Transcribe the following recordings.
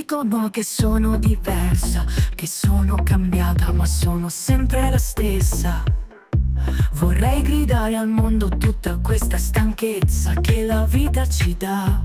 dicono che sono diversa, che sono cambiata, ma sono sempre la stessa. Vorrei gridare al mondo tutta questa stanchezza che la vita ci dà.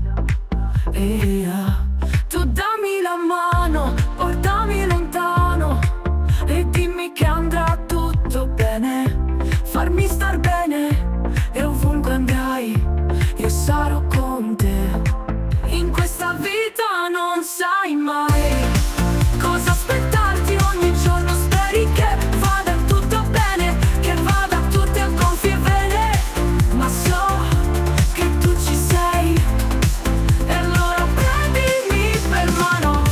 Tu dammi la mano, portami lontano e dimmi che andrà tutto bene. Farmi star bene e ovunque andrai io sarò con te. In questa vita non sai mai cosa aspettarti, ogni giorno speri che vada tutto bene, che vada tutte a gonfie vele, ma so che tu ci sei e allora prendimi per mano,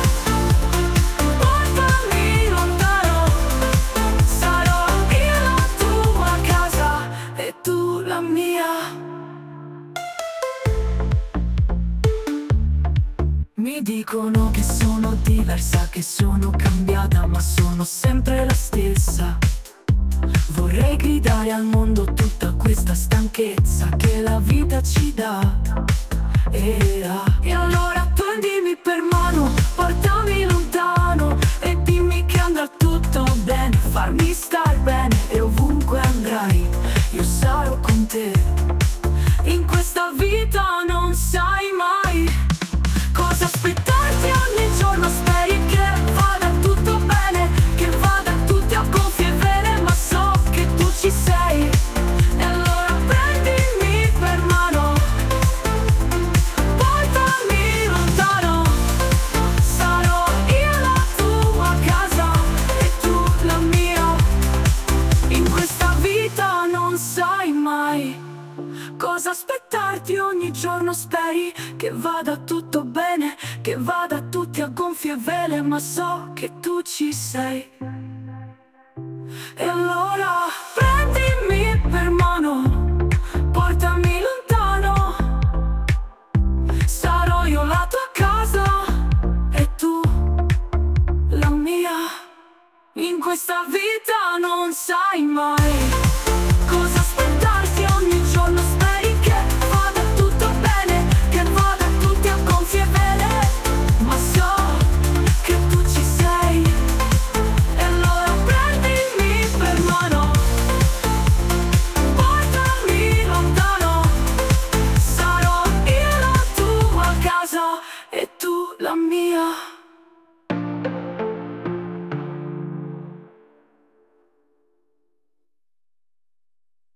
portami lontano, sarò io la tua casa e tu la mia. Mi dicono che sono diversa, che sono cambiata, ma sono sempre la stessa. Vorrei gridare al mondo tutta questa stanchezza che la vita ci dà. E allora prendimi per mano, portami lontano e dimmi che andrà tutto bene. Farmi star bene e ovunque andrai io sarò con te. In questa vita non sai mai cosa aspettarti, ogni giorno speri che vada tutto bene, che vada tutti a gonfie vele, ma so che tu ci sei e allora prendimi per mano, portami lontano, sarò io la tua casa e tu la mia. In questa vita non sai mai cosa aspettarti, ogni giorno speri che vada tutto bene, che vada tutti a gonfie vele, ma so che tu ci sei e allora